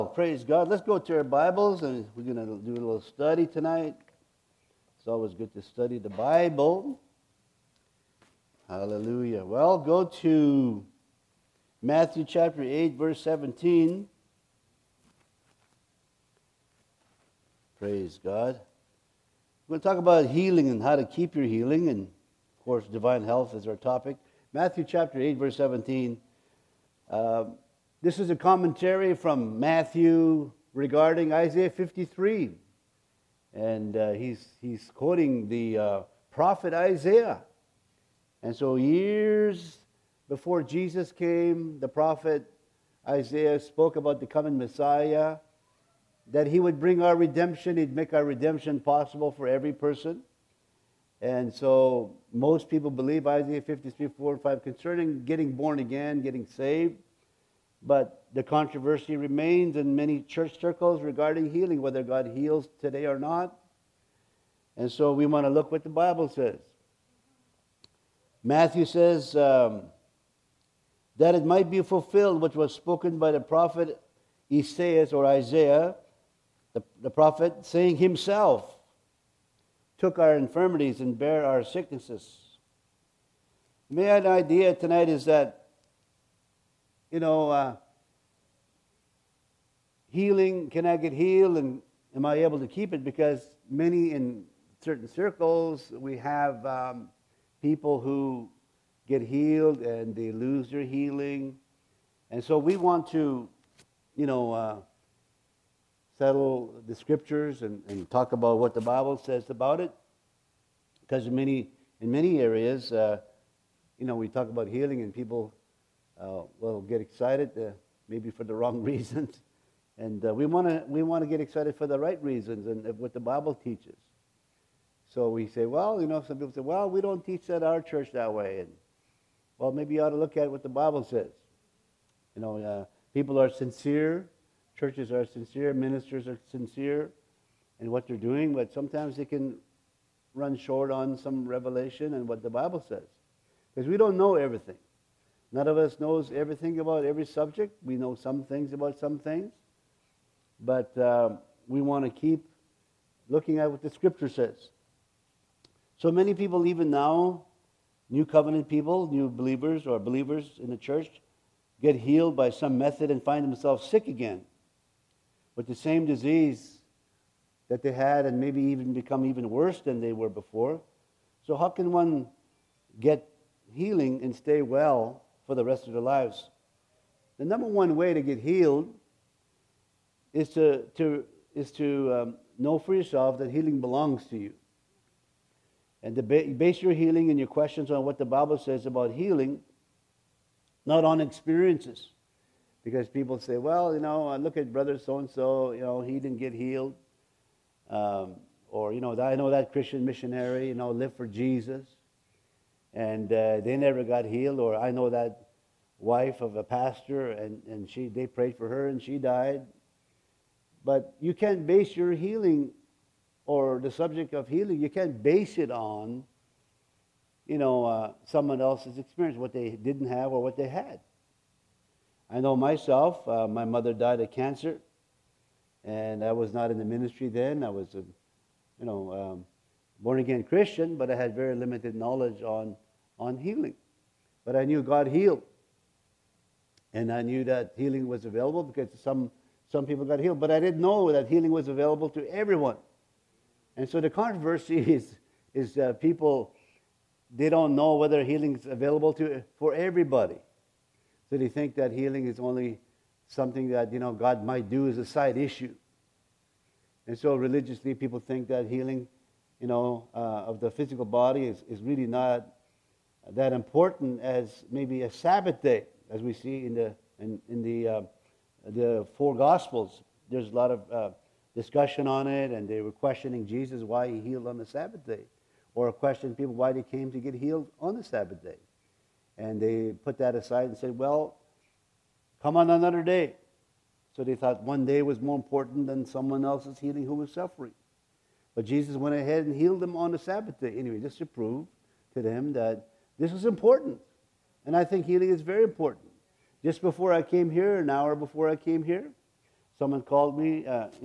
Praise God. Let's go to our Bibles and we're going to do a little study tonight. It's always good to study the Bible. Hallelujah. Well, go to Matthew chapter 8, verse 17. Praise God. We're going to talk about healing and how to keep your healing. And, of course, divine health is our topic. Matthew chapter 8, verse 17. This is a commentary from Matthew regarding Isaiah 53. And he's quoting the prophet Isaiah. And so years before Jesus came, the prophet Isaiah spoke about the coming Messiah, that he would bring our redemption, he'd make our redemption possible for every person. And so most people believe Isaiah 53, 4 and 5 concerning getting born again, getting saved. But the controversy remains in many church circles regarding healing, whether God heals today or not. And so we want to look what the Bible says. Matthew says that it might be fulfilled which was spoken by the prophet Isaiah, the prophet, saying himself, took our infirmities and bare our sicknesses. My idea tonight is that healing, can I get healed and am I able to keep it? Because many in certain circles, we have people who get healed and they lose their healing. And so we want to, settle the scriptures and talk about what the Bible says about it. Because in many areas, we talk about healing and people get excited, maybe for the wrong reasons, and we want to get excited for the right reasons and what the Bible teaches. So we say, some people say, we don't teach at our church that way, and maybe you ought to look at what the Bible says. People are sincere, churches are sincere, ministers are sincere in what they're doing, but sometimes they can run short on some revelation and what the Bible says, because we don't know everything. None of us knows everything about every subject. We know some things about some things. But we want to keep looking at what the Scripture says. So many people, even now, new covenant people, new believers or believers in the church, get healed by some method and find themselves sick again with the same disease that they had, and maybe even become even worse than they were before. So how can one get healing and stay well for the rest of their lives? The number one way to get healed is to know for yourself that healing belongs to you, and to base your healing and your questions on what the Bible says about healing, not on experiences. Because people say, I look at brother so and so, he didn't get healed, or I know that Christian missionary, lived for Jesus, and they never got healed. Or I know that wife of a pastor, and they prayed for her and she died. But you can't base your healing or the subject of healing, you can't base it on someone else's experience, what they didn't have or what they had. I know myself, my mother died of cancer, and I was not in the ministry then. I was a born-again Christian, but I had very limited knowledge on healing. But I knew God healed. And I knew that healing was available because some people got healed. But I didn't know that healing was available to everyone. And so the controversy is people, they don't know whether healing is available for everybody. So they think that healing is only something that, God might do as a side issue. And so religiously people think that healing, of the physical body is really not that important as maybe a Sabbath day, as we see in the four Gospels. There's a lot of discussion on it, and they were questioning Jesus why he healed on the Sabbath day, or questioning people why they came to get healed on the Sabbath day. And they put that aside and said, come on another day. So they thought one day was more important than someone else's healing who was suffering. But Jesus went ahead and healed them on the Sabbath day. Anyway, just to prove to them that this is important. And I think healing is very important. Just before I came here, an hour before I came here, Someone called me,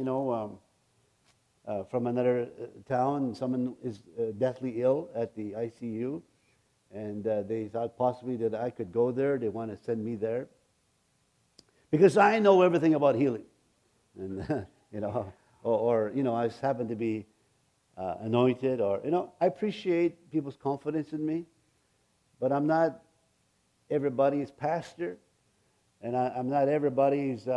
from another town. Someone is deathly ill at the ICU, and they thought possibly that I could go there. They want to send me there because I know everything about healing, and I just happen to be anointed, or I appreciate people's confidence in me, but I'm not everybody's pastor, and I'm not everybody's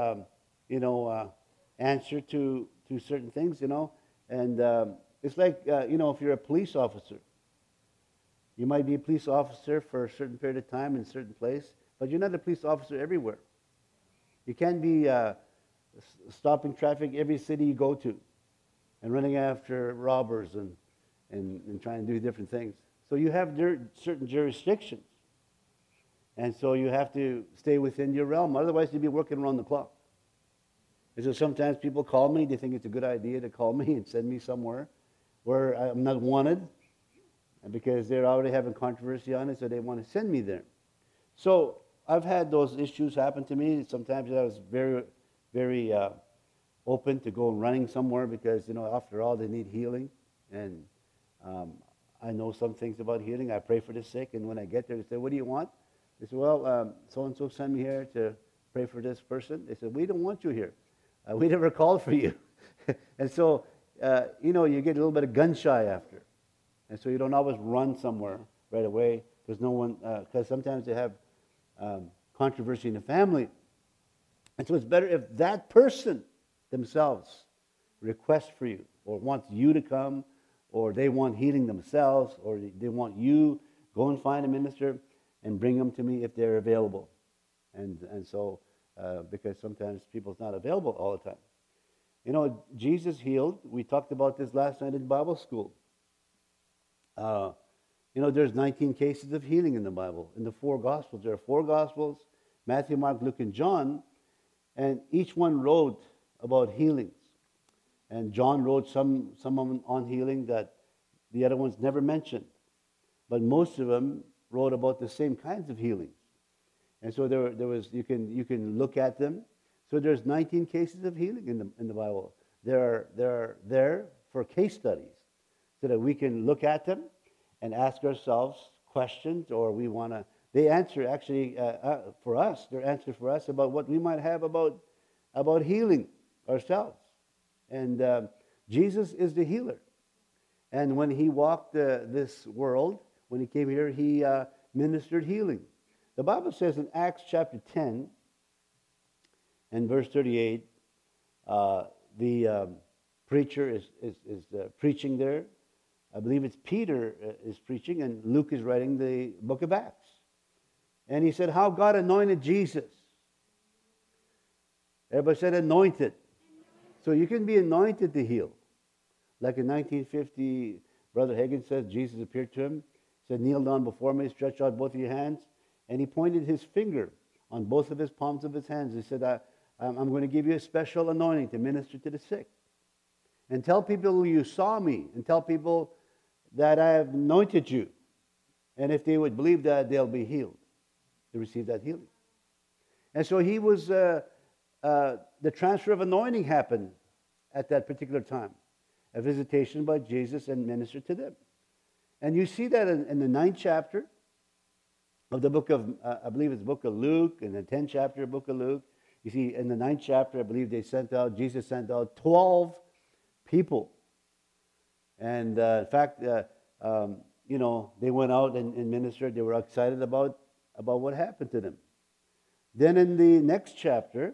answer to certain things, and it's like if you're a police officer, you might be a police officer for a certain period of time in a certain place, but you're not a police officer everywhere. You can't be stopping traffic every city you go to and running after robbers and trying to do different things. So you have certain jurisdictions, and so you have to stay within your realm. Otherwise, you'd be working around the clock. And so sometimes people call me. They think it's a good idea to call me and send me somewhere where I'm not wanted, because they're already having controversy on it, so they want to send me there. So I've had those issues happen to me. Sometimes I was very, very open to go running somewhere because, after all, they need healing. And I know some things about healing. I pray for the sick, and when I get there, they say, "What do you want?" They say, "Well, so-and-so sent me here to pray for this person." They said, "We don't want you here. We never called for you." And so, you get a little bit of gun shy after. And so you don't always run somewhere right away because because sometimes they have controversy in the family. And so it's better if that person themselves requests for you, or wants you to come, or they want healing themselves, or they want you, go and find a minister and bring them to me if they're available. And so, because sometimes people's not available all the time. Jesus healed. We talked about this last night in Bible school. There's 19 cases of healing in the Bible. In the 4 Gospels, there are 4 Gospels, Matthew, Mark, Luke, and John, and each one wrote about healings. And John wrote some of them on healing that the other ones never mentioned. But most of them wrote about the same kinds of healings. And so there was you can look at them. So there's 19 cases of healing in the Bible. They're there for case studies, so that we can look at them and ask ourselves questions, or they answer actually for us. They're answers for us about what we might have about healing ourselves. And Jesus is the healer. And when he walked this world, when he came here, he ministered healing. The Bible says in Acts chapter 10 and verse 38, the preacher is preaching there. I believe it's Peter is preaching, and Luke is writing the book of Acts. And he said, how God anointed Jesus. Everybody said anointed. So you can be anointed to heal. Like in 1950, Brother Hagin says, Jesus appeared to him, said, kneel down before me, stretch out both of your hands. And he pointed his finger on both of his palms of his hands. He said, I'm going to give you a special anointing to minister to the sick. And tell people you saw me, and tell people that I have anointed you. And if they would believe that, they'll be healed, to receive that healing. And so he was, the transfer of anointing happened at that particular time. A visitation by Jesus and ministered to them. And you see that in the 9th chapter of the book of, I believe it's the book of Luke, in the 10th chapter of the book of Luke. You see, in the 9th chapter, I believe Jesus sent out 12 people. And in fact, they went out and ministered. They were excited about what happened to them. Then in the next chapter,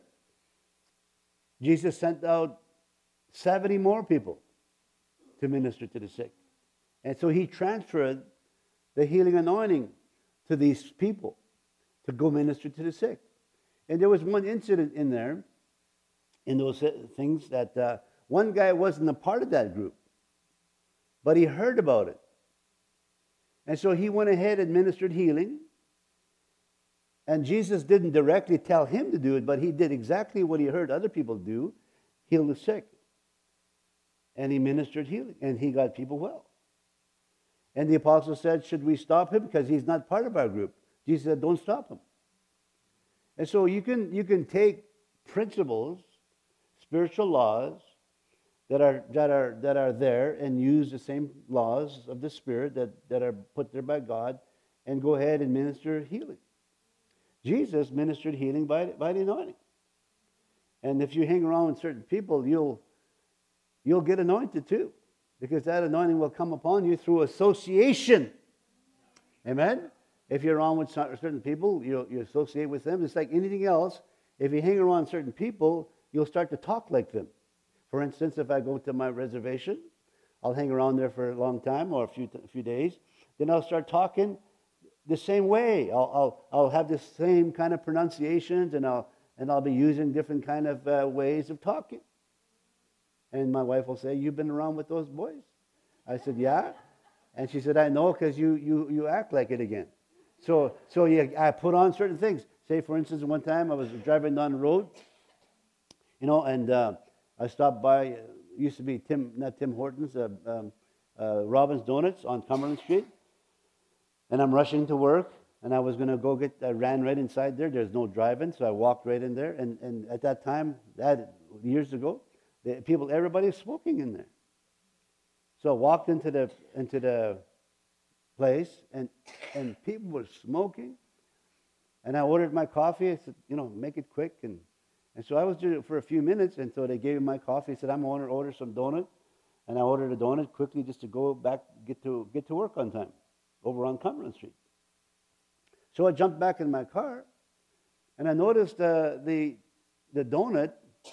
Jesus sent out 70 more people to minister to the sick. And so he transferred the healing anointing to these people to go minister to the sick. And there was one incident in there, in those things, that one guy wasn't a part of that group, but he heard about it. And so he went ahead and ministered healing. And Jesus didn't directly tell him to do it, but he did exactly what he heard other people do, heal the sick. And he ministered healing, and he got people well. And the apostle said, should we stop him? Because he's not part of our group. Jesus said, don't stop him. And so you can take principles, spiritual laws that are there, and use the same laws of the Spirit that are put there by God, and go ahead and minister healing. Jesus ministered healing by the anointing. And if you hang around with certain people, you'll get anointed too, because that anointing will come upon you through association. Amen? If you're around with certain people, you associate with them. It's like anything else. If you hang around certain people, you'll start to talk like them. For instance, if I go to my reservation, I'll hang around there for a long time or a few days. Then I'll start talking the same way. I'll have the same kind of pronunciations, and I'll be using different kind of ways of talking. And my wife will say, "You've been around with those boys?" I said, "Yeah." And she said, "I know, because you act like it again." So I put on certain things. Say, for instance, one time I was driving down the road, and I stopped by, used to be not Tim Hortons, Robin's Donuts on Cumberland Street. And I'm rushing to work, and I was going to I ran right inside there. There's no driving, so I walked right in there. And at that time, years ago, everybody was smoking in there. So I walked into the place, and people were smoking. And I ordered my coffee. I said, make it quick. And so I was doing it for a few minutes, and so they gave me my coffee. I said, I'm going to order some donut. And I ordered a donut quickly just to go back, get to work on time, over on Cumberland Street. So I jumped back in my car, and I noticed the donut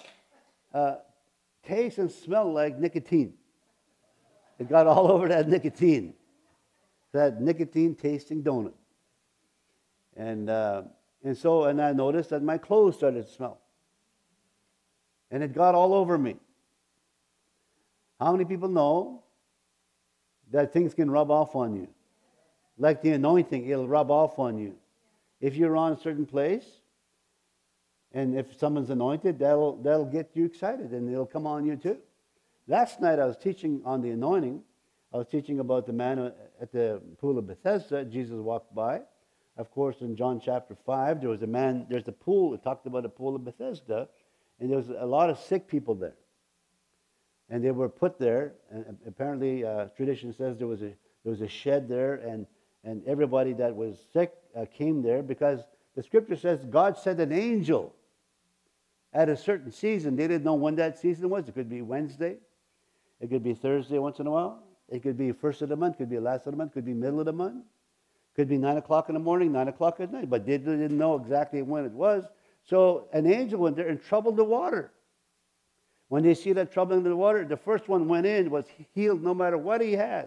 tastes and smelled like nicotine. It got all over that nicotine. That nicotine-tasting donut. And I noticed that my clothes started to smell. And it got all over me. How many people know that things can rub off on you? Like the anointing, it'll rub off on you. If you're on a certain place, and if someone's anointed, that'll get you excited, and it'll come on you too. Last night I was teaching on the anointing. I was teaching about the man at the pool of Bethesda. Jesus walked by. Of course, in John chapter 5, there's a pool. It talked about a pool of Bethesda, and there was a lot of sick people there. And they were put there, and apparently tradition says there was a shed there, and everybody that was sick came there, because the scripture says God sent an angel at a certain season. They didn't know when that season was. It could be Wednesday. It could be Thursday once in a while. It could be first of the month, could be last of the month, could be middle of the month. Could be 9 o'clock in the morning, 9 o'clock at night. But they didn't know exactly when it was. So an angel went there and troubled the water. When they see that troubling the water, the first one went in, was healed no matter what he had.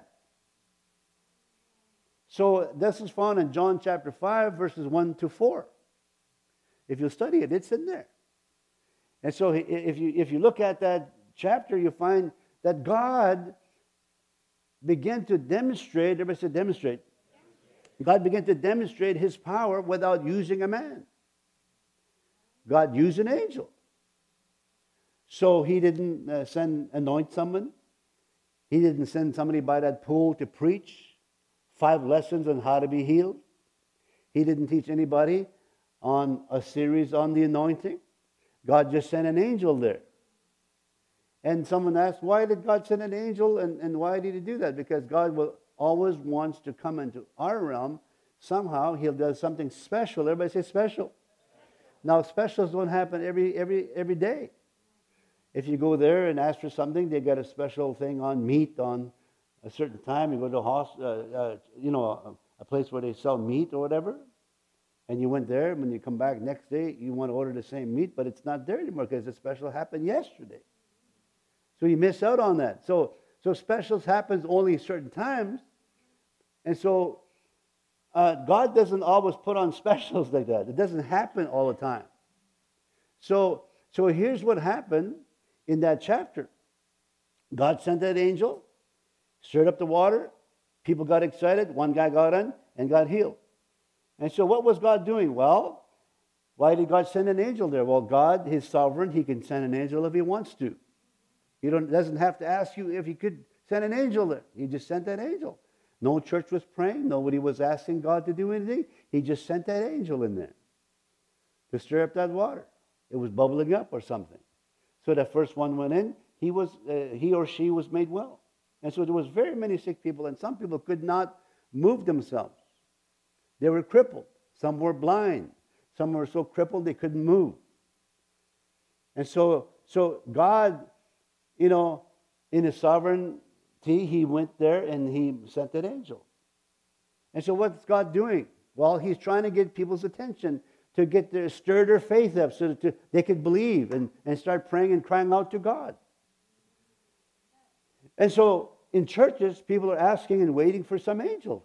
So this is found in John chapter 5, verses 1 to 4. If you study it, it's in there. And so if you look at that chapter, you find that God began to demonstrate, everybody say demonstrate. God began to demonstrate his power without using a man. God used an angel. So he didn't anoint someone. He didn't send somebody by that pool to preach 5 lessons on how to be healed. He didn't teach anybody on a series on the anointing. God just sent an angel there. And someone asked, why did God send an angel, and why did he do that? Because God always wants to come into our realm. Somehow he'll do something special. Everybody say special. Now specials don't happen every day. If you go there and ask for something, they got a special thing on meat on a certain time. You go to a place where they sell meat or whatever, and you went there. When you come back next day, you want to order the same meat, but it's not there anymore because the special happened yesterday. So you miss out on that. So specials happens only certain times, and so God doesn't always put on specials like that. It doesn't happen all the time. So here's what happened in that chapter. God sent that angel, stirred up the water. People got excited. One guy got in and got healed. And so what was God doing? Well, why did God send an angel there? Well, God, He's sovereign. He can send an angel if He wants to. He doesn't have to ask you if He could send an angel there. He just sent that angel. No church was praying. Nobody was asking God to do anything. He just sent that angel in there to stir up that water. It was bubbling up or something. So the first one went in, he or she was made well. And so there was very many sick people, and some people could not move themselves. They were crippled. Some were blind. Some were so crippled they couldn't move. And so God, in His sovereignty, He went there and He sent that angel. And so what's God doing? Well, He's trying to get people's attention to stir their faith up so that they could believe and start praying and crying out to God. And so in churches, people are asking and waiting for some angel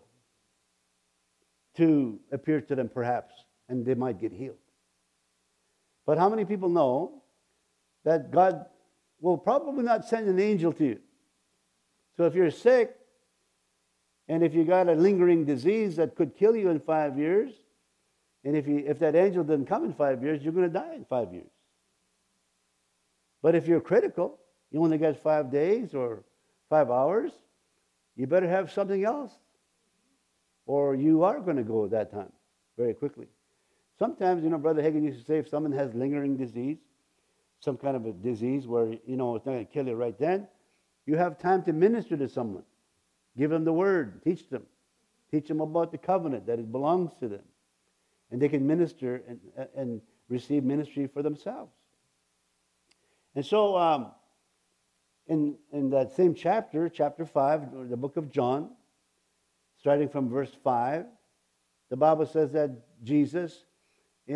to appear to them perhaps, and they might get healed. But how many people know that God will probably not send an angel to you? So if you're sick, and if you got a lingering disease that could kill you in 5 years, and if that angel doesn't come in 5 years, you're going to die in 5 years. But if you're critical, you only got 5 days or 5 hours, you better have something else, or you are going to go at that time very quickly. Sometimes, Brother Hagin used to say, if someone has lingering disease, some kind of a disease where, it's not going to kill you right then, you have time to minister to someone. Give them the word, teach them. Teach them about the covenant, that it belongs to them. And they can minister and receive ministry for themselves. And so, in that same chapter 5, the book of John, starting from verse 5, the Bible says that Jesus, he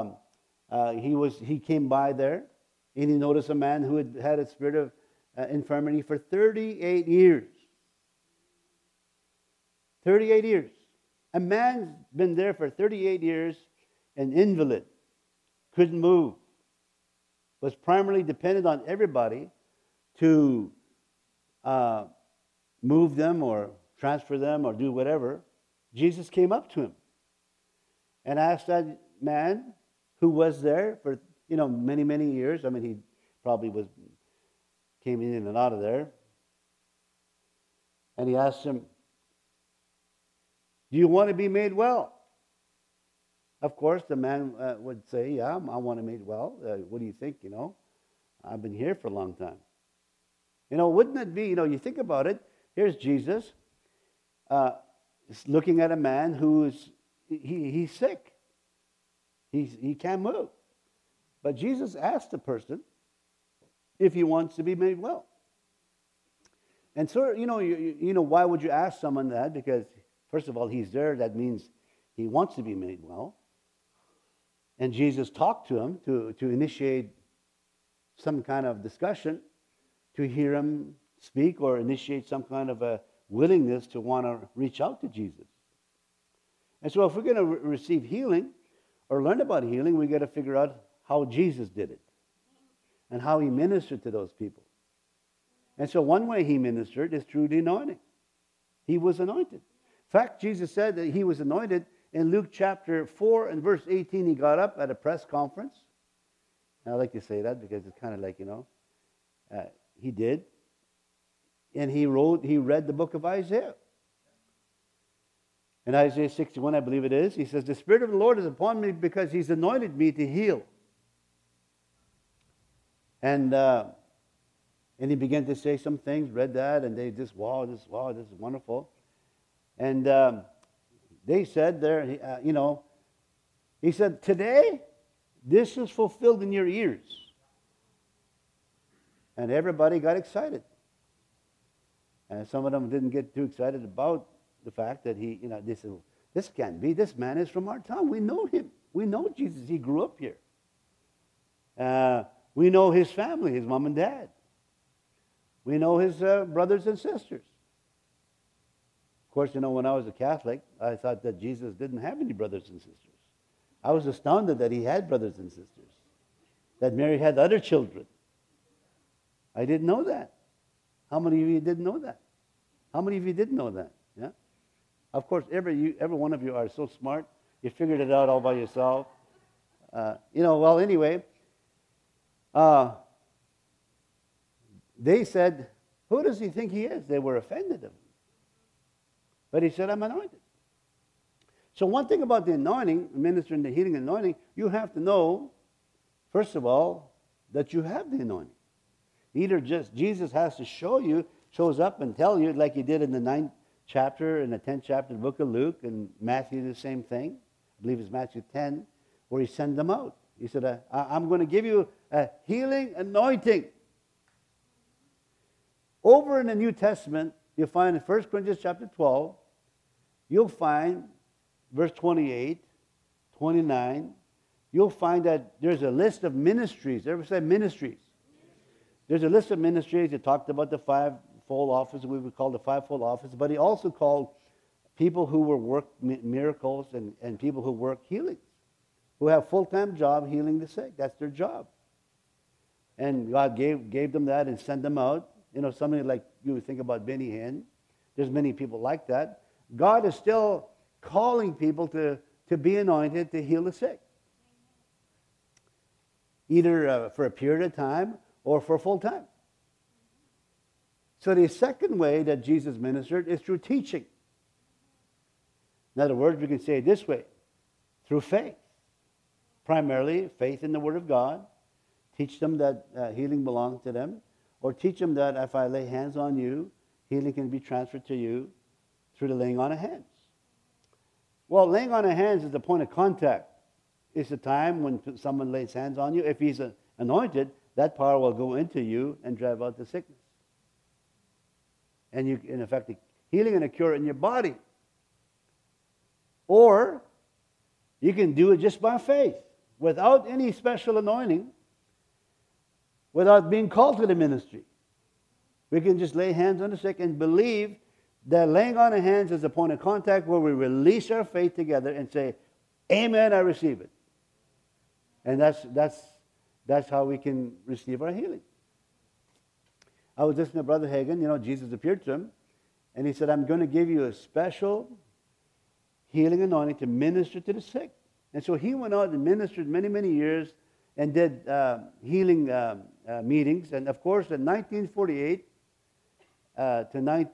came by there, and he noticed a man who had a spirit of infirmity for 38 years. 38 years. A man's been there for 38 years, an invalid, couldn't move, was primarily dependent on everybody to move them or transfer them or do whatever. Jesus came up to him and asked that man who was there for many, many years. I mean, he probably came in and out of there. And he asked him, do you want to be made well? Of course, the man would say, yeah, I want to be made well. What do you think, I've been here for a long time. Wouldn't it be, you think about it, here's Jesus looking at a man who's he's sick. He can't move. But Jesus asked the person if he wants to be made well. And so, why would you ask someone that? Because, first of all, he's there. That means he wants to be made well. And Jesus talked to him to initiate some kind of discussion, to hear him speak or initiate some kind of a willingness to want to reach out to Jesus. And so if we're going to receive healing or learn about healing, we got to figure out how Jesus did it and how he ministered to those people. And so one way he ministered is through the anointing. He was anointed. In fact, Jesus said that he was anointed in Luke chapter 4 and verse 18. He got up at a press conference. And I like to say that because it's kind of like, he did. And he read the book of Isaiah. In Isaiah 61, I believe it is, he says, the Spirit of the Lord is upon me because he's anointed me to heal. And he began to say some things, read that, and they just, wow, this is wonderful. And they said there, he said, today, this is fulfilled in your ears. And everybody got excited. And some of them didn't get too excited about the fact that they said, this can't be. This man is from our town. We know him. We know Jesus. He grew up here. We know his family, his mom and dad. We know his brothers and sisters. Of course, when I was a Catholic, I thought that Jesus didn't have any brothers and sisters. I was astounded that he had brothers and sisters, that Mary had other children. I didn't know that. How many of you didn't know that? How many of you didn't know that? Yeah. Of course, every one of you are so smart. You figured it out all by yourself. Well, anyway, they said, who does he think he is? They were offended of him. But he said, I'm anointed. So one thing about the anointing, ministering the healing anointing, you have to know, first of all, that you have the anointing. Either just Jesus has to shows up and tell you, like he did in the 9th chapter and the 10th chapter of the book of Luke, and Matthew the same thing. I believe it's Matthew 10, where he sent them out. He said, I'm going to give you a healing anointing. Over in the New Testament, you'll find in 1 Corinthians chapter 12, you'll find verse 28, 29, you'll find that there's a list of ministries. Ever say ministries? There's a list of ministries that talked about the fivefold office, we would call the fivefold office, but he also called people who work miracles and people who work healings, who have full-time job healing the sick. That's their job. And God gave them that and sent them out. You know, somebody like you would think about Benny Hinn. There's many people like that. God is still calling people to be anointed to heal the sick, either for a period of time or for full time. So the second way that Jesus ministered is through teaching. In other words, we can say it this way: through faith. Primarily, faith in the Word of God. Teach them that healing belongs to them. Or teach them that if I lay hands on you, healing can be transferred to you through the laying on of hands. Well, laying on of hands is the point of contact. It's the time when someone lays hands on you. If he's anointed, that power will go into you and drive out the sickness. And you, in effect, healing and a cure in your body. Or you can do it just by faith, without any special anointing, without being called to the ministry. We can just lay hands on the sick and believe that laying on of hands is a point of contact where we release our faith together and say, amen, I receive it. And that's how we can receive our healing. I was listening to Brother Hagin. You know, Jesus appeared to him, and he said, I'm going to give you a special healing anointing to minister to the sick. And so he went out and ministered many, many years and did healing meetings. And of course, in 1948 to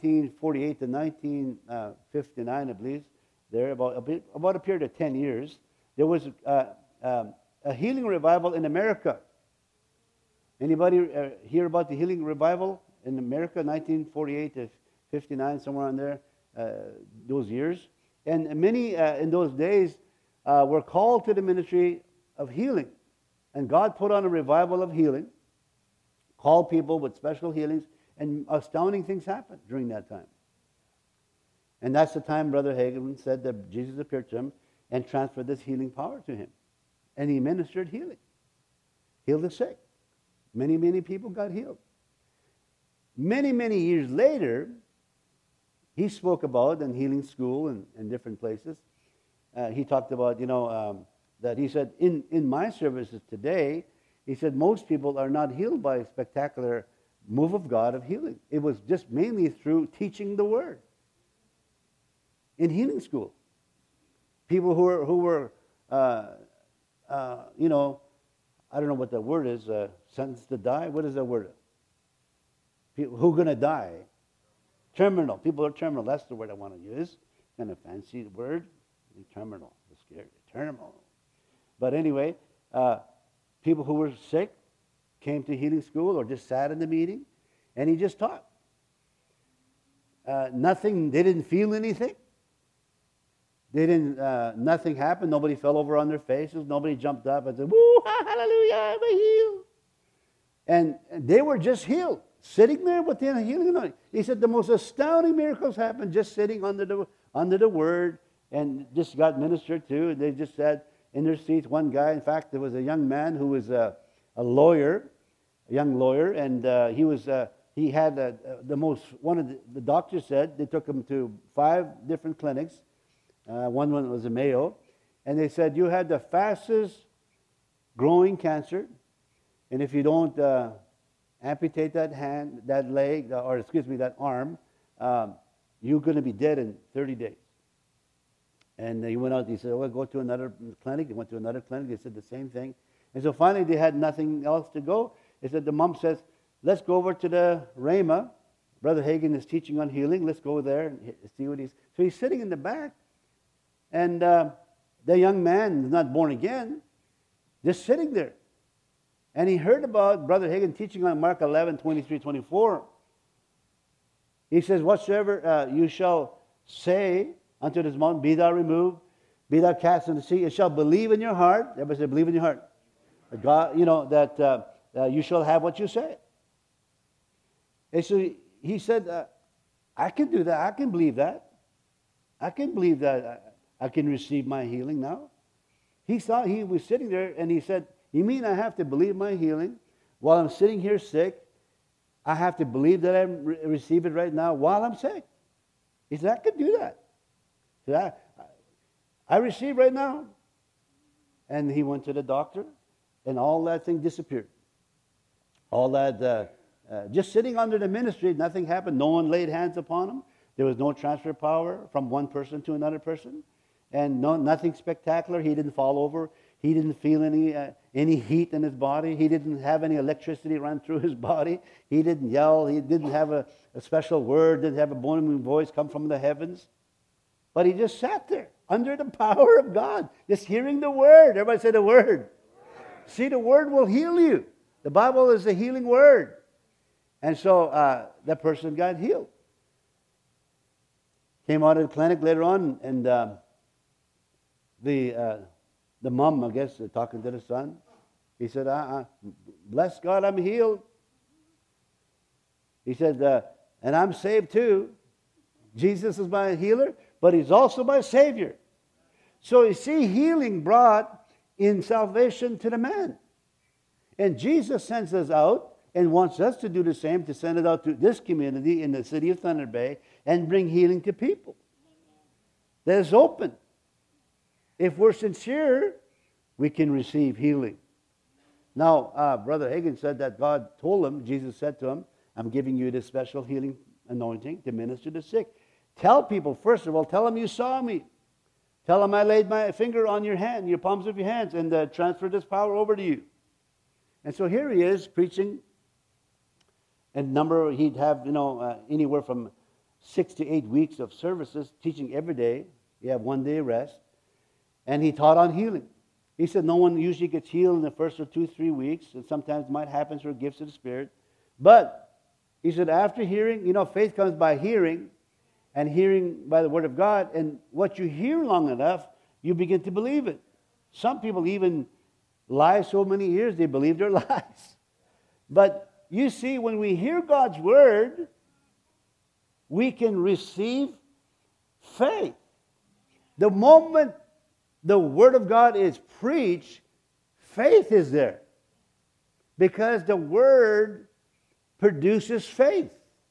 1959, I believe, there about a period of 10 years, there was a healing revival in America. Anybody hear about the healing revival in America, 1948 to 59, somewhere on there, those years? And many in those days were called to the ministry of healing. And God put on a revival of healing, called people with special healings, and astounding things happened during that time. And that's the time Brother Hagin said that Jesus appeared to him and transferred this healing power to him. And he ministered healing, healed the sick. Many, many people got healed. Many, many years later, he spoke about in healing school and different places. He talked about, that he said, in my services today, he said, most people are not healed by a spectacular move of God of healing. It was just mainly through teaching the Word. In healing school, people who were I don't know what that word is, sentenced to die. What is that word? People who are going to die. Terminal. People are terminal. That's the word I want to use. Kind of fancy word. Terminal. It's scary. Terminal. But anyway, people who were sick came to healing school or just sat in the meeting, and he just taught. Nothing. They didn't feel anything. They didn't. Nothing happened. Nobody fell over on their faces. Nobody jumped up and said, "Woo, hallelujah, I'm healed." And they were just healed, sitting there with the healing anointing. He said the most astounding miracles happened just sitting under the Word, and just got ministered to. And they just sat in their seats. One guy, in fact, there was a young man who was a lawyer, a young lawyer, and he had one of the doctors said they took him to 5 different clinics. One was a Mayo, and they said, you had the fastest growing cancer, and if you don't amputate that hand, that leg, that arm, you're going to be dead in 30 days. And he went out, he said, well, go to another clinic. He went to another clinic, they said the same thing. And so finally they had nothing else to go. They said, the mom says, let's go over to the Rhema. Brother Hagin is teaching on healing. Let's go there and see what So he's sitting in the back. And the young man is not born again, just sitting there. And he heard about Brother Hagin teaching on Mark 11, 23, 24. He says, whatsoever you shall say unto this mountain, be thou removed, be thou cast into the sea, it shall believe in your heart. Everybody say, believe in your heart. God, that you shall have what you say. And so he said, I can do that. I can believe that. I can believe that I can receive my healing now. He was sitting there and he said, you mean I have to believe my healing while I'm sitting here sick? I have to believe that I receive it right now while I'm sick. He said, I can do that. He said, I receive right now. And he went to the doctor and all that thing disappeared. All that, just sitting under the ministry, nothing happened. No one laid hands upon him. There was no transfer power from one person to another person. And nothing spectacular. He didn't fall over. He didn't feel any heat in his body. He didn't have any electricity run through his body. He didn't yell. He didn't have a special word. Didn't have a booming voice come from the heavens. But he just sat there under the power of God, just hearing the word. Everybody say the word. See, the word will heal you. The Bible is a healing word. And so that person got healed. Came out of the clinic later on, and the mom, I guess, talking to the son, he said, bless God, I'm healed. He said, and I'm saved too. Jesus is my healer, but he's also my Savior. So you see, healing brought in salvation to the man. And Jesus sends us out and wants us to do the same, to send it out to this community in the city of Thunder Bay and bring healing to people. That is open. If we're sincere, we can receive healing. Now, Brother Hagin said that God told him, Jesus said to him, I'm giving you this special healing anointing to minister to the sick. Tell people, first of all, tell them you saw me. Tell them I laid my finger on your hand, your palms of your hands, and transferred this power over to you. And so here he is preaching. And he'd have, anywhere from 6 to 8 weeks of services, teaching every day. You have 1 day rest. And he taught on healing. He said no one usually gets healed in the first or 2, 3 weeks. And sometimes it might happen through gifts of the Spirit. But he said after hearing, faith comes by hearing, and hearing by the Word of God. And what you hear long enough, you begin to believe it. Some people even lie so many years, they believe their lies. But you see, when we hear God's Word, we can receive faith. The moment the Word of God is preached, faith is there. Because the Word produces faith.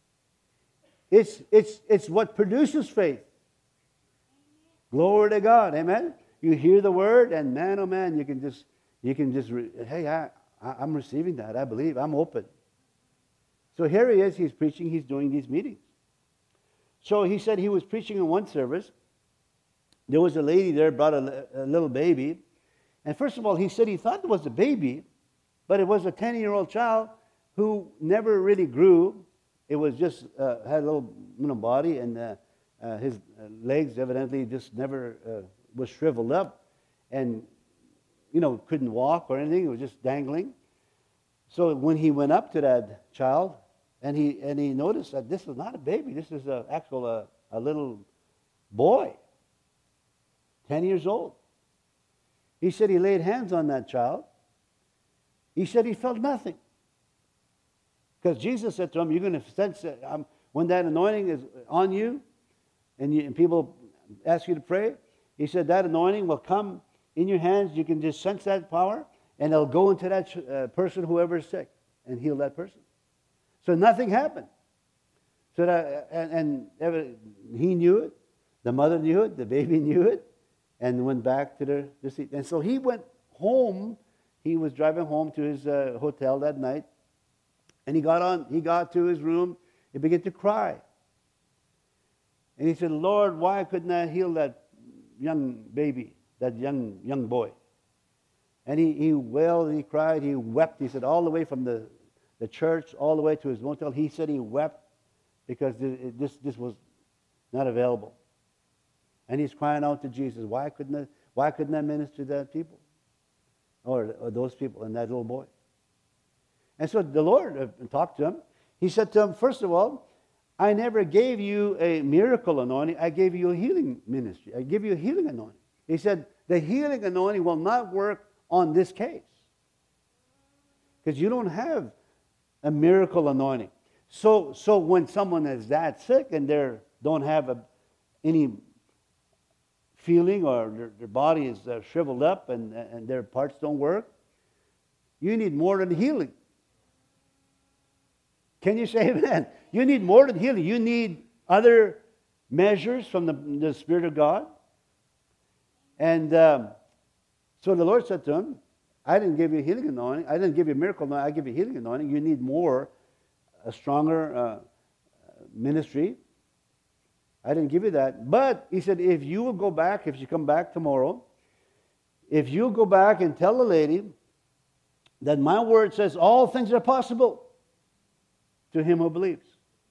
It's what produces faith. Glory to God. Amen. You hear the Word, and man, oh man, you can just hey, I'm receiving that. I believe. I'm open. So here he is. He's preaching. He's doing these meetings. So he said he was preaching in one service. There was a lady there, brought a little baby. And first of all, he said he thought it was a baby, but it was a 10-year-old child who never really grew. It was just, had a little body, and his legs evidently just never was shriveled up. And, couldn't walk or anything. It was just dangling. So when he went up to that child, and he noticed that this was not a baby. This is a little boy, 10 years old. He said he laid hands on that child. He said he felt nothing. Because Jesus said to him, you're going to sense when that anointing is on you, and people ask you to pray, he said that anointing will come in your hands. You can just sense that power, and it'll go into that person, whoever is sick, and heal that person. So nothing happened. So that, and he knew it, the mother knew it, the baby knew it, and went back to the seat. And so he went home. He was driving home to his hotel that night, and he got to his room. He began to cry. And he said, Lord, why couldn't I heal that young baby, that young boy? And he wailed, and he cried, he wept. He said all the way from the church all the way to his motel, he said he wept because this was not available. And he's crying out to Jesus, why couldn't I minister to that people? Or those people and that little boy? And so the Lord talked to him. He said to him, first of all, I never gave you a miracle anointing. I gave you a healing ministry. I give you a healing anointing. He said, the healing anointing will not work on this case. Because you don't have a miracle anointing. So when someone is that sick and they don't have any feeling, or their body is shriveled up and their parts don't work, you need more than healing. Can you say amen? You need more than healing. You need other measures from the Spirit of God. And so the Lord said to him, I didn't give you a healing anointing. I didn't give you a miracle anointing. I give you a healing anointing. You need more, a stronger ministry. I didn't give you that. But he said, if you will go back, if you come back tomorrow, if you go back and tell the lady that my word says all things are possible to him who believes.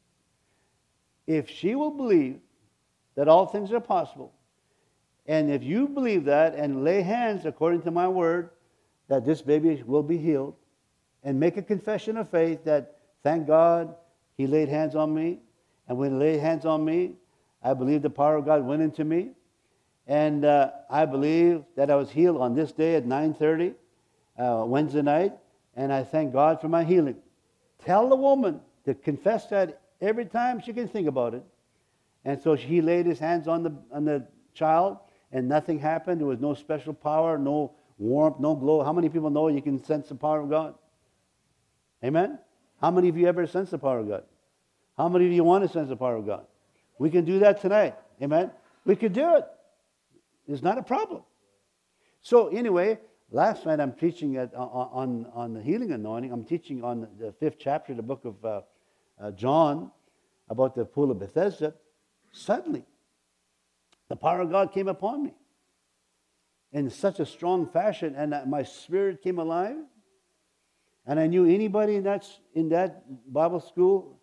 If she will believe that all things are possible, and if you believe that and lay hands according to my word, that this baby will be healed, and make a confession of faith that, thank God, he laid hands on me, and when he laid hands on me, I believe the power of God went into me, and I believe that I was healed on this day at 9:30, Wednesday night, and I thank God for my healing. Tell the woman to confess that every time she can think about it. And so he laid his hands on the child, and nothing happened. There was no special power, no warmth, no glow. How many people know you can sense the power of God? Amen? How many of you ever sense the power of God? How many of you want to sense the power of God? We can do that tonight. Amen? We could do it. It's not a problem. So anyway, last night I'm teaching on the healing anointing. I'm teaching on the 5th chapter of the book of John about the pool of Bethesda. Suddenly, the power of God came upon me in such a strong fashion, and my spirit came alive. And I knew anybody in that Bible school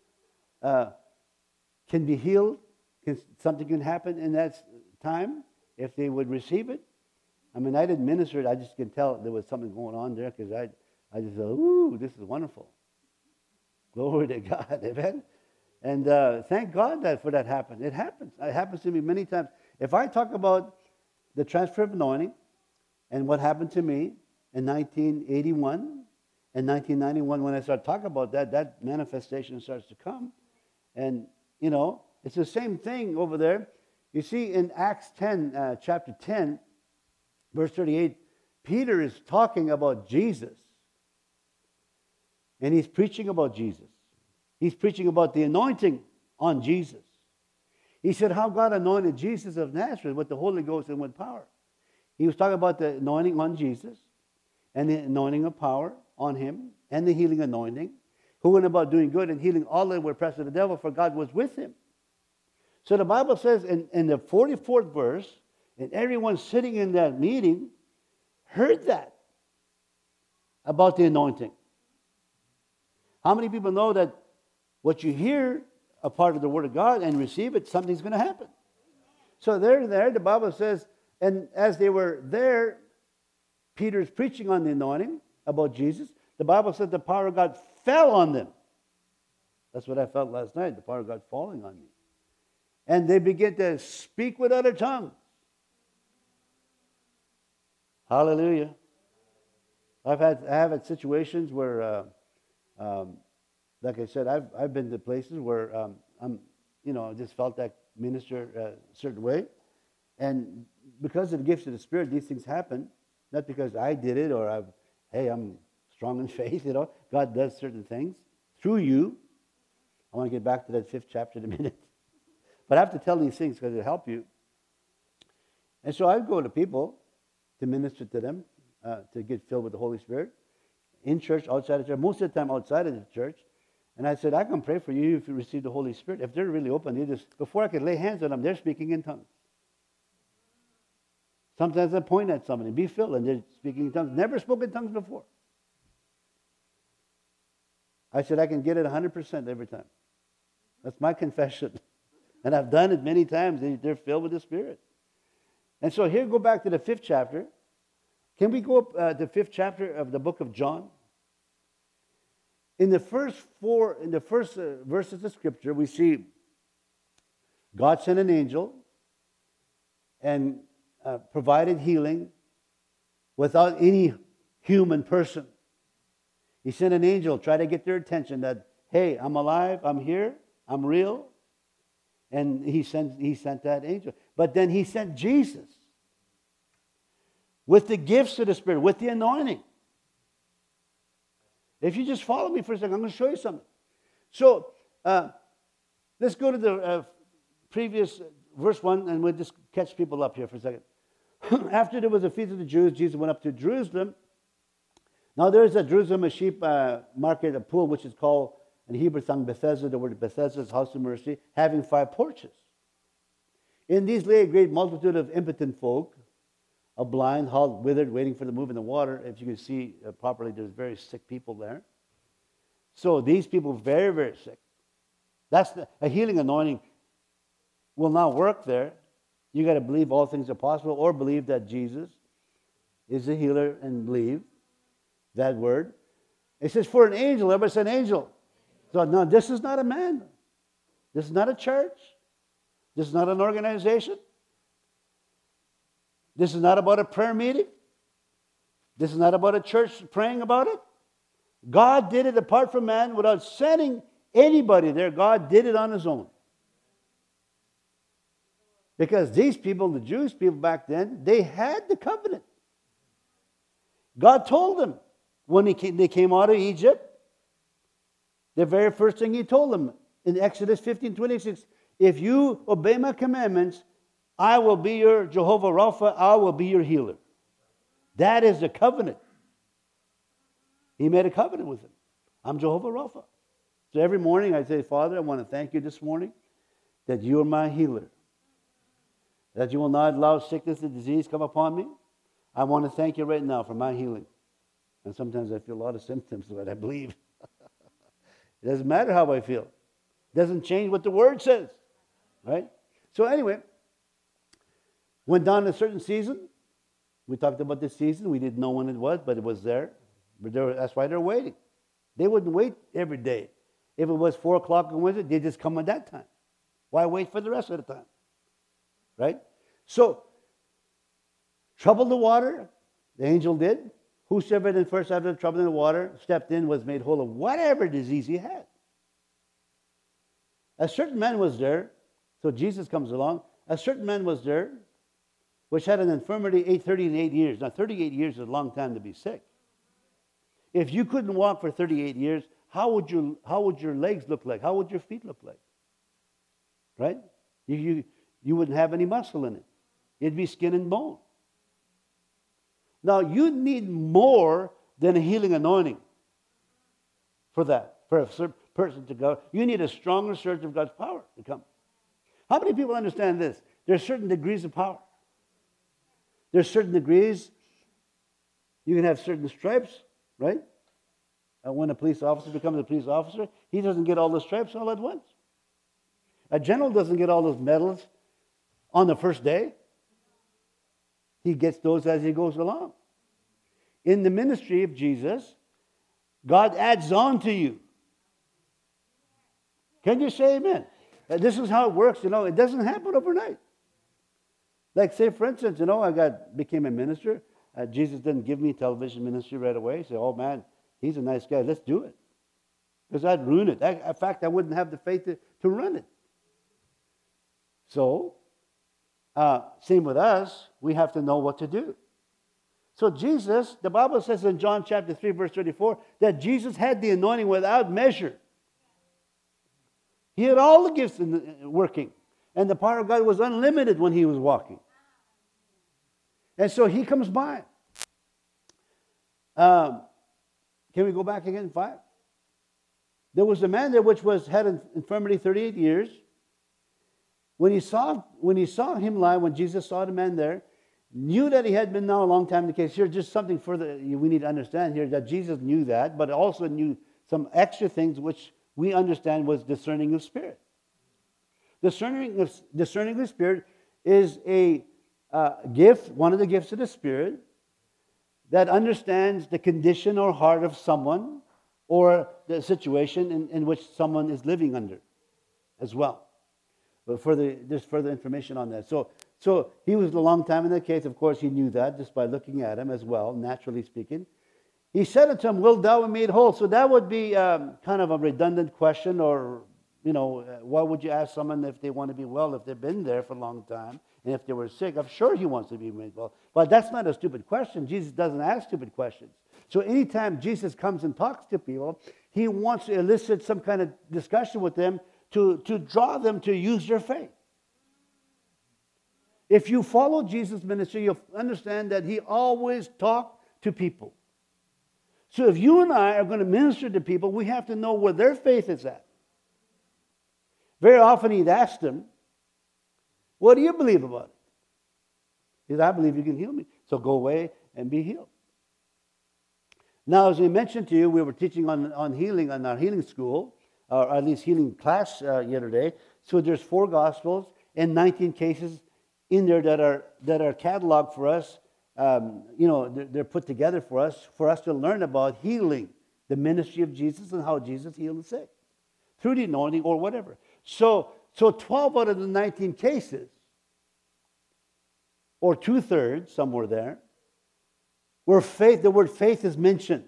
can be healed. Something can happen in that time if they would receive it. I mean, I didn't minister it. I just can tell there was something going on there, because I just thought, ooh, this is wonderful. Glory to God. Amen. And thank God for that happened. It happens. It happens to me many times. If I talk about the transfer of anointing and what happened to me in 1981 and 1991, when I start talking about that manifestation starts to come. And, you know, it's the same thing over there. You see, in Acts 10, chapter 10, verse 38, Peter is talking about Jesus. And he's preaching about Jesus. He's preaching about the anointing on Jesus. He said how God anointed Jesus of Nazareth with the Holy Ghost and with power. He was talking about the anointing on Jesus and the anointing of power on him and the healing anointing, who went about doing good and healing all that were oppressed of the devil, for God was with him. So the Bible says in the 44th verse, and everyone sitting in that meeting heard that about the anointing. How many people know that what you hear a part of the Word of God and receive it, something's going to happen? So they're there, the Bible says, and as they were there, Peter's preaching on the anointing about Jesus. The Bible said the power of God fell on them. That's what I felt last night, the power of God falling on me. And they began to speak with other tongues. Hallelujah. I have had situations where, like I said, I've been to places where I just felt that minister a certain way, and because of the gifts of the Spirit, these things happen. Not because I did it or I'm strong in faith. God does certain things through you. I want to get back to that 5th chapter in a minute, but I have to tell these things because it'll help you. And so I go to people to minister to them, to get filled with the Holy Spirit, in church, outside of church, most of the time outside of the church. And I said, I can pray for you if you receive the Holy Spirit. If they're really open, before I could lay hands on them, they're speaking in tongues. Sometimes I point at somebody, be filled, and they're speaking in tongues. Never spoken in tongues before. I said, I can get it 100% every time. That's my confession. And I've done it many times. They're filled with the Spirit. And so here, go back to the 5th chapter. Can we go up to the 5th chapter of the book of John? In the first verses of Scripture, we see God sent an angel and provided healing without any human person. He sent an angel, try to get their attention that, hey, I'm alive, I'm here, I'm real. And he sent that angel. But then he sent Jesus with the gifts of the Spirit, with the anointing. If you just follow me for a second, I'm going to show you something. So, let's go to the previous verse 1, and we'll just catch people up here for a second. After there was a feast of the Jews, Jesus went up to Jerusalem. Now there is at Jerusalem a sheep market, a pool, which is called, in Hebrew tongue, Bethesda. The word Bethesda is house of mercy, having 5 porches. In these lay a great multitude of impotent folk, a blind, halt, withered, waiting for the move in the water. If you can see properly, there's very sick people there. So these people are very, very sick. That's a healing anointing will not work there. You got to believe all things are possible, or believe that Jesus is a healer and believe that word. It says, for an angel, everybody said angel. So no, this is not a man. This is not a church. This is not an organization. This is not about a prayer meeting. This is not about a church praying about it. God did it apart from man without sending anybody there. God did it on his own. Because these people, the Jewish people back then, they had the covenant. God told them when they came out of Egypt, the very first thing he told them in Exodus 15:26, if you obey my commandments, I will be your Jehovah Rapha, I will be your healer. That is the covenant. He made a covenant with him. I'm Jehovah Rapha. So every morning I say, Father, I want to thank you this morning that you are my healer. That you will not allow sickness and disease come upon me. I want to thank you right now for my healing. And sometimes I feel a lot of symptoms, but I believe. It doesn't matter how I feel. It doesn't change what the Word says. Right? So anyway, went down a certain season. We talked about this season. We didn't know when it was, but it was there. That's why they're waiting. They wouldn't wait every day. If it was 4 o'clock on Wednesday, they'd just come at that time. Why wait for the rest of the time? Right? So, troubled the water, the angel did. Whosoever then first after the trouble in the water stepped in was made whole of whatever disease he had. A certain man was there, so Jesus comes along. A certain man was there, which had an infirmity 38 years. Now, 38 years is a long time to be sick. If you couldn't walk for 38 years, how would your legs look like? How would your feet look like? Right? You wouldn't have any muscle in it. It'd be skin and bone. Now, you need more than a healing anointing for that. For a person to go, you need a stronger surge of God's power to come. How many people understand this? There's certain degrees of power. There's certain degrees. You can have certain stripes, right? When a police officer becomes a police officer, he doesn't get all the stripes all at once. A general doesn't get all those medals on the first day. He gets those as he goes along. In the ministry of Jesus, God adds on to you. Can you say amen? This is how it works, It doesn't happen overnight. Like, say, for instance, I became a minister. Jesus didn't give me television ministry right away. He said, oh, man, he's a nice guy. Let's do it. Because I'd ruin it. In fact, I wouldn't have the faith to run it. So, same with us. We have to know what to do. So Jesus, the Bible says in John chapter 3, verse 34, that Jesus had the anointing without measure. He had all the gifts working. And the power of God was unlimited when he was walking. And so he comes by. Can we go back again? 5. There was a man there which had an infirmity 38 years. When he saw him lie, when Jesus saw the man there, knew that he had been now a long time in the case. Here, just something further we need to understand here, that Jesus knew that, but also knew some extra things which we understand was discerning of spirit. Discerning of spirit is a gift, one of the gifts of the Spirit, that understands the condition or heart of someone or the situation in which someone is living under as well. But just further information on that. So he was a long time in the case. Of course, he knew that just by looking at him as well, naturally speaking. He said unto him, "Wilt thou be made whole?" So that would be kind of a redundant question, or, why would you ask someone if they want to be well, if they've been there for a long time, and if they were sick? I'm sure he wants to be made well. But that's not a stupid question. Jesus doesn't ask stupid questions. So anytime Jesus comes and talks to people, he wants to elicit some kind of discussion with them to draw them to use their faith. If you follow Jesus' ministry, you'll understand that he always talked to people. So if you and I are going to minister to people, we have to know where their faith is at. Very often he'd ask them, "What do you believe about it?" He said, "I believe you can heal me. So go away and be healed." Now, as we mentioned to you, we were teaching on healing on our healing school, or at least healing class yesterday. So there's 4 Gospels and 19 cases in there that are cataloged for us. They're put together for us to learn about healing, the ministry of Jesus and how Jesus healed the sick through the anointing or whatever. So 12 out of the 19 cases, or 2/3, somewhere there, where the word faith is mentioned.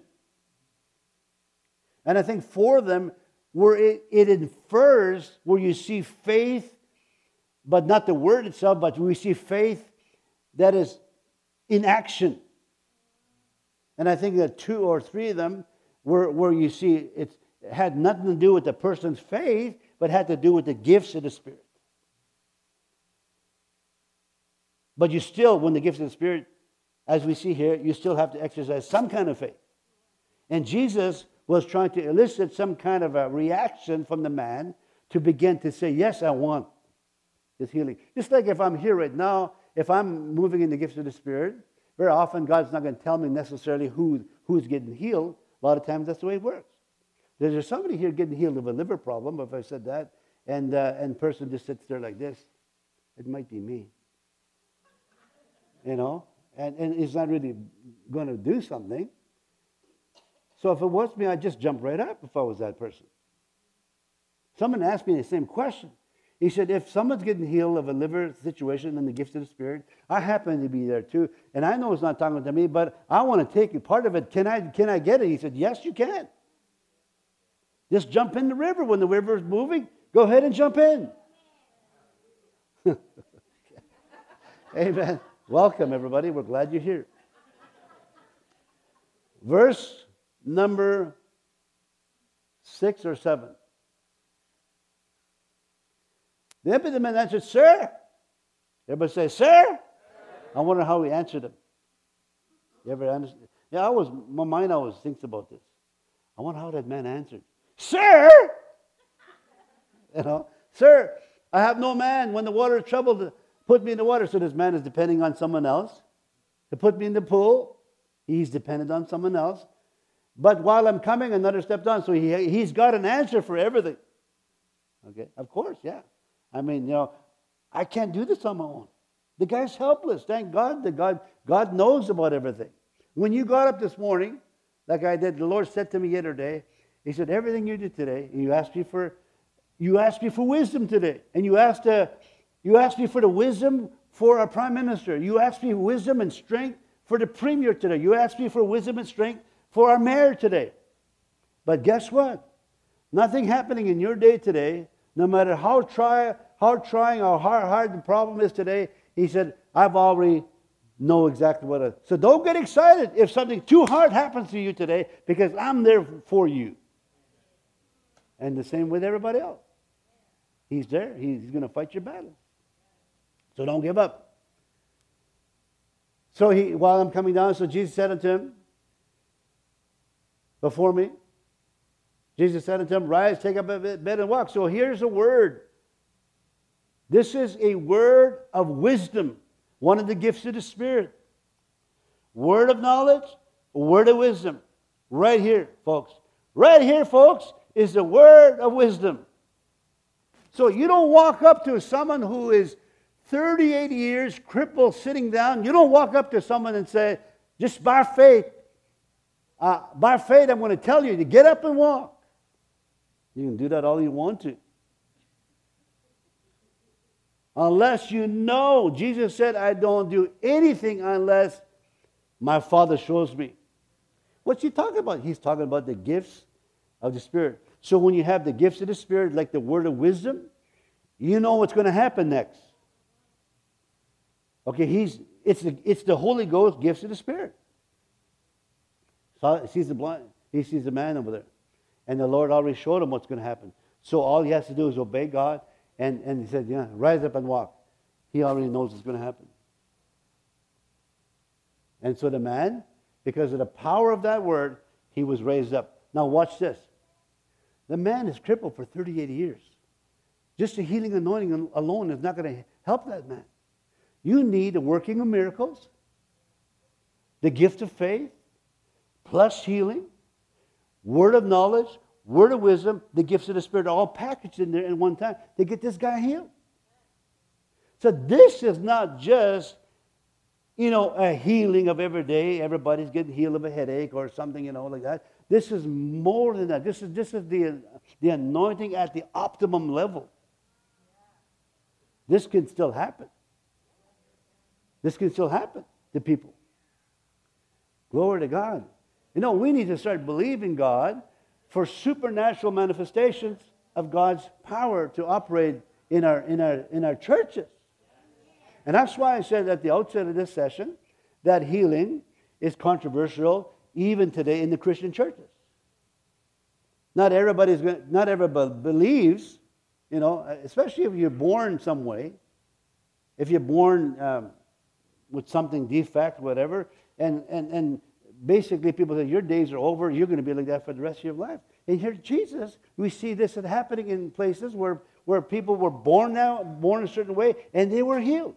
And I think 4 of them where it infers, where you see faith, but not the word itself, but we see faith that is in action. And I think that 2 or 3 of them where you see it had nothing to do with the person's faith, but had to do with the gifts of the Spirit. But you still, when the gifts of the Spirit, as we see here, you still have to exercise some kind of faith. And Jesus was trying to elicit some kind of a reaction from the man to begin to say, "Yes, I want this healing." Just like if I'm here right now, if I'm moving in the gifts of the Spirit, very often God's not going to tell me necessarily who's getting healed. A lot of times that's the way it works. There's somebody here getting healed of a liver problem, if I said that, and the person just sits there like this. It might be me. And it's not really going to do something. So if it was me, I'd just jump right up if I was that person. Someone asked me the same question. He said, if someone's getting healed of a liver situation in the gifts of the Spirit, I happen to be there too. And I know it's not talking to me, but I want to take part of it. Can I get it? He said, yes, you can. Just jump in the river. When the river is moving, go ahead and jump in. Amen. Welcome, everybody. We're glad you're here. Verse number 6 or 7. The impotent man answered, "Sir." Everybody say, "Sir." I wonder how he answered him. You ever understand? Yeah, my mind always thinks about this. I wonder how that man answered. "Sir." "Sir, I have no man when the water is troubled to put me in the water." So this man is depending on someone else to put me in the pool. He's dependent on someone else. But while I'm coming, another stepped on. So he's got an answer for everything. Okay, of course, yeah. I mean, I can't do this on my own. The guy's helpless. Thank God that God knows about everything. When you got up this morning, like I did, the Lord said to me yesterday, He said, everything you did today, and you asked me for wisdom today. And you asked me for the wisdom for our Prime Minister. You asked me wisdom and strength for the Premier today. You asked me for wisdom and strength for our Mayor today. But guess what? Nothing happening in your day today, no matter how trying or how hard the problem is today, He said, I've already know exactly what it is. So don't get excited if something too hard happens to you today, because I'm there for you. And the same with everybody else. He's there. He's going to fight your battle. So don't give up. So while I'm coming down, so Jesus said unto him, before me, Jesus said unto him, rise, take up a bed and walk. So here's a word. This is a word of wisdom. One of the gifts of the Spirit. Word of knowledge, word of wisdom. Right here, folks. Right here, folks, is the word of wisdom. So you don't walk up to someone who is 38 years crippled sitting down. You don't walk up to someone and say, just by faith, by faith, I'm going to tell you to get up and walk. You can do that all you want to. Unless you know, Jesus said, I don't do anything unless my Father shows me. What's he talking about? He's talking about the gifts of the Spirit. So when you have the gifts of the Spirit, like the word of wisdom, you know what's going to happen next. Okay, it's the Holy Ghost gifts of the Spirit. So he sees the blind, he sees the man over there. And the Lord already showed him what's going to happen. So all he has to do is obey God. And he said, yeah, rise up and walk. He already knows what's going to happen. And so the man, because of the power of that word, he was raised up. Now watch this. The man is crippled for 38 years. Just the healing anointing alone is not going to help that man. You need the working of miracles, the gift of faith, plus healing, word of knowledge, word of wisdom, the gifts of the Spirit are all packaged in there in one time to get this guy healed. So this is not just, a healing of every day. Everybody's getting healed of a headache or something, like that. This is more than that. This is the anointing at the optimum level. This can still happen. This can still happen to people. Glory to God. We need to start believing God for supernatural manifestations of God's power to operate in our churches. And that's why I said at the outset of this session that healing is controversial even today in the Christian churches. Not everybody believes, especially if you're born some way, if you're born with something defect, whatever, and basically people say your days are over, you're going to be like that for the rest of your life. And here Jesus, we see this happening in places where people were born a certain way, and they were healed.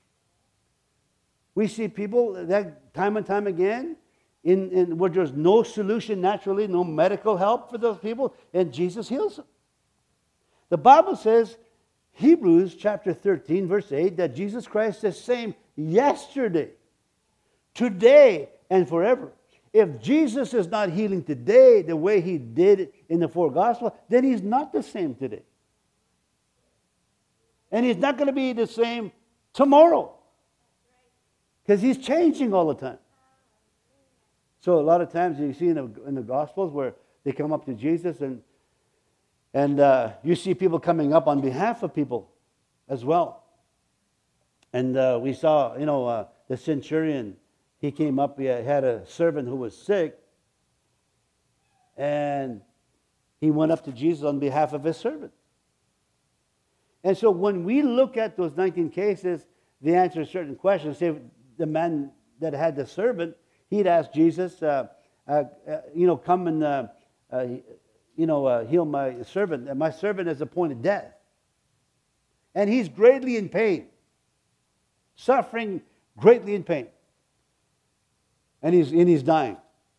We see people that time and time again in where there's no solution naturally, no medical help for those people, and Jesus heals them. The Bible says, Hebrews chapter 13, verse 8, that Jesus Christ is the same yesterday, today, and forever. If Jesus is not healing today the way he did in the four Gospels, then he's not the same today. And he's not going to be the same tomorrow. Because he's changing all the time. So a lot of times you see in the Gospels where they come up to Jesus and you see people coming up on behalf of people as well. And we saw, the centurion, he came up, he had a servant who was sick, and he went up to Jesus on behalf of his servant. And so when we look at those 19 cases, they answer certain questions. Say the man that had the servant, he'd ask Jesus, come and, heal my servant. And my servant is appointed death. And he's greatly in pain, suffering greatly in pain. And he's dying.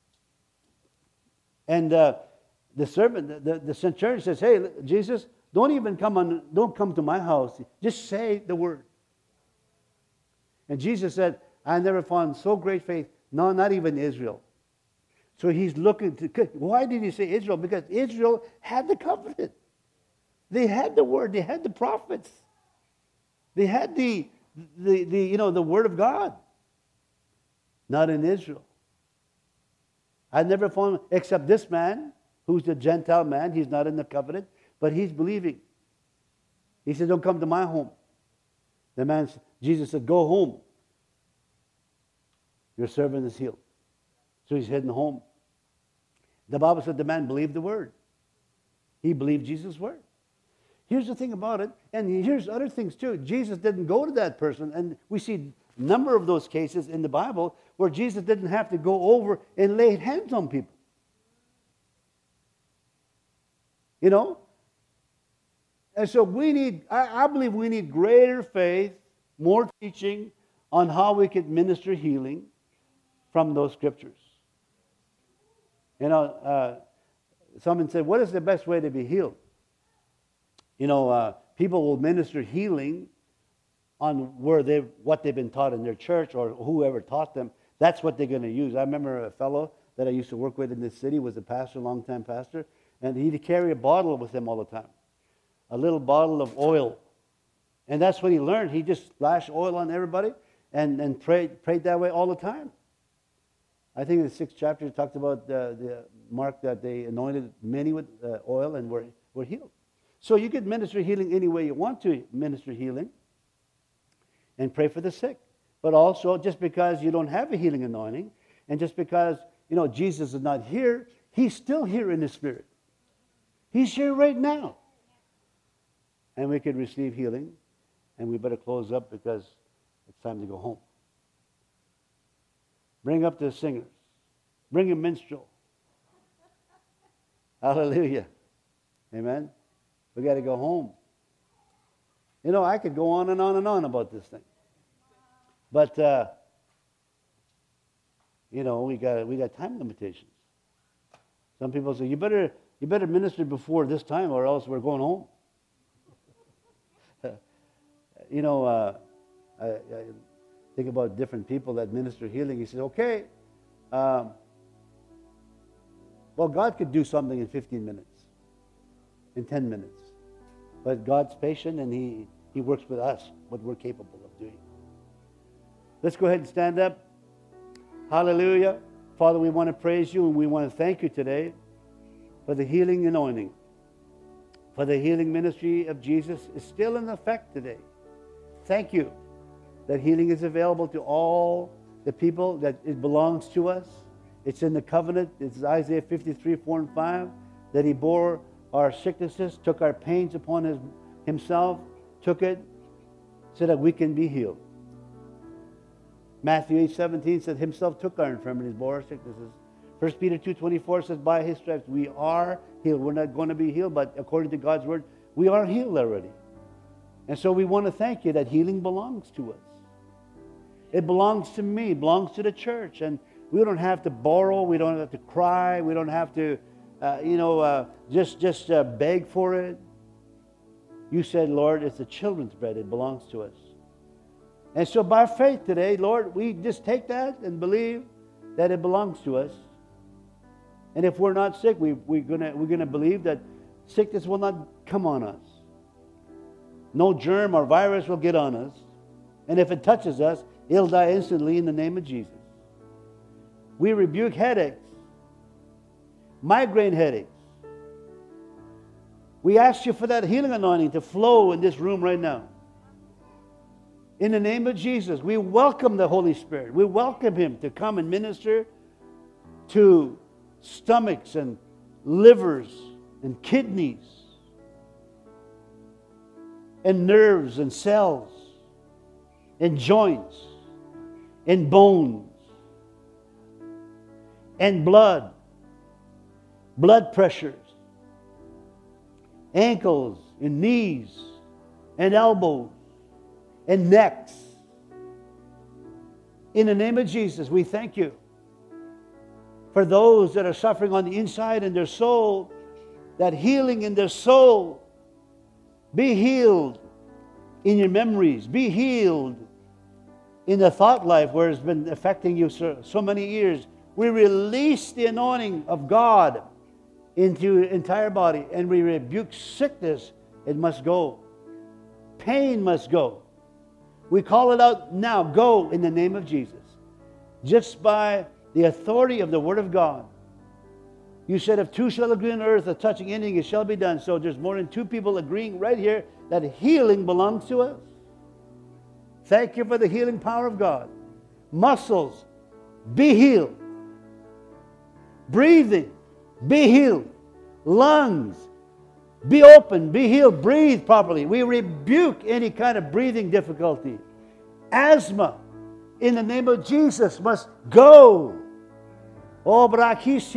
And the servant, the centurion says, hey, Jesus, don't come to my house. Just say the word. And Jesus said, I never found so great faith, no, not even Israel. So he's looking to, why did he say Israel? Because Israel had the covenant. They had the word, they had the prophets. They had the word of God. Not in Israel. I never found, except this man, who's the Gentile man, he's not in the covenant, but he's believing. He said, don't come to my home. Jesus said, go home. Your servant is healed. So he's heading home. The Bible said the man believed the word. He believed Jesus' word. Here's the thing about it, and here's other things too. Jesus didn't go to that person, and we see a number of those cases in the Bible where Jesus didn't have to go over and lay hands on people. And so I believe we need greater faith, more teaching on how we could minister healing from those scriptures. Someone said, what is the best way to be healed? People will minister healing on what they've been taught in their church or whoever taught them. That's what they're going to use. I remember a fellow that I used to work with in this city was a pastor, long-time pastor, and he'd carry a bottle with him all the time, a little bottle of oil. And that's what he learned. He just splashed oil on everybody and prayed that way all the time. I think in the 6th chapter it talked about the Mark that they anointed many with oil and were healed. So you could minister healing any way you want to minister healing and pray for the sick. But also, just because you don't have a healing anointing, and just because, Jesus is not here, he's still here in the Spirit. He's here right now. And we could receive healing, and we better close up because it's time to go home. Bring up the singers. Bring a minstrel. Hallelujah. Amen. We got to go home. I could go on and on and on about this thing. But, we got time limitations. Some people say, you better minister before this time or else we're going home. I think about different people that minister healing. He says, okay, well, God could do something in 15 minutes, in 10 minutes. But God's patient and He works with us, what we're capable of doing. Let's go ahead and stand up. Hallelujah. Father, we want to praise you and we want to thank you today for the healing anointing. For the healing ministry of Jesus is still in effect today. Thank you that healing is available to all the people, that it belongs to us. It's in the covenant. It's Isaiah 53, 4 and 5, that He bore our sicknesses, took our pains upon Himself, took it so that we can be healed. Matthew 8:17 said, Himself took our infirmities, bore our sicknesses. 1 Peter 2:24 says, by His stripes we are healed. We're not going to be healed, but according to God's word, we are healed already. And so we want to thank you that healing belongs to us. It belongs to me, belongs to the church. And we don't have to borrow, we don't have to cry, we don't have to, just beg for it. You said, Lord, it's the children's bread. It belongs to us. And so by faith today, Lord, we just take that and believe that it belongs to us. And if we're not sick, we're gonna believe that sickness will not come on us. No germ or virus will get on us. And if it touches us, it'll die instantly in the name of Jesus. We rebuke headaches, migraine headaches. We ask you for that healing anointing to flow in this room right now. In the name of Jesus, we welcome the Holy Spirit. We welcome Him to come and minister to stomachs and livers and kidneys and nerves and cells and joints and bones and blood pressures, ankles and knees and elbows and necks. In the name of Jesus, we thank you for those that are suffering on the inside in their soul, that healing in their soul. Be healed in your memories. Be healed in the thought life where it's been affecting you so many years. We release the anointing of God into your entire body and we rebuke sickness. It must go. Pain must go. We call it out now. Go in the name of Jesus. Just by the authority of the Word of God. You said, if two shall agree on earth of touching anything, it shall be done. So there's more than two people agreeing right here that healing belongs to us. Thank you for the healing power of God. Muscles, be healed. Breathing, be healed. Lungs, be open, be healed. Breathe properly. We rebuke any kind of breathing difficulty. Asthma, in the name of Jesus, must go. If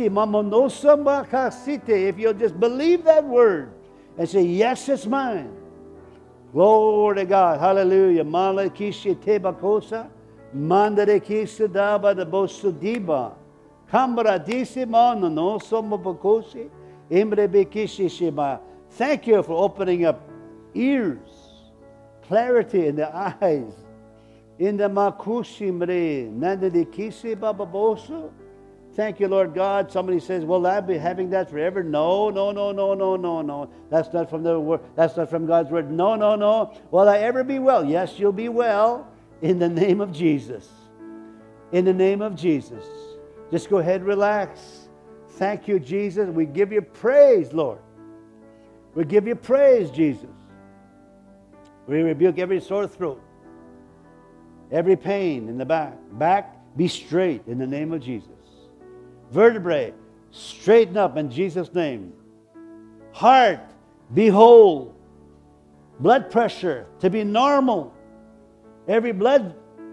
you'll just believe that word and say, yes, it's mine. Glory to God. Hallelujah. Malakishe tebakosa. Mandare kisa daba de bosudiba. Kambra disi mono no somobakosi. Imre bekishi shima. Thank you for opening up ears, clarity in the eyes. In the makushimre. Nanda de kisi bababosu. Thank you, Lord God. Somebody says, will I be having that forever? No, no, no, no, no, no, no. That's not from the word. That's not from God's word. No, no, no. Will I ever be well? Yes, you'll be well in the name of Jesus. In the name of Jesus. Just go ahead, relax. Thank you, Jesus. We give you praise, Lord. We give you praise, Jesus. We rebuke every sore throat, every pain in the back. Back, be straight in the name of Jesus. Vertebrae, straighten up in Jesus' name. Heart, be whole. Blood pressure, to be normal. Every blood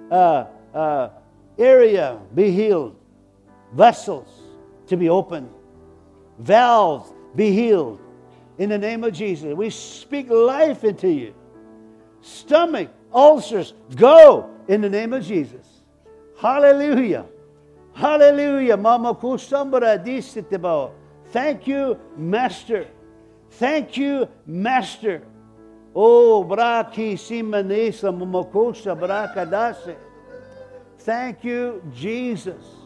area, be healed. Vessels, to be open. Valves, be healed. In the name of Jesus, we speak life into you. Stomach, ulcers, go in the name of Jesus. Hallelujah. Hallelujah. Mama kusambara disitebo. Thank you, Master. Thank you, Master. Oh, braki simanesa mamakosha brakadase. Thank you, Jesus.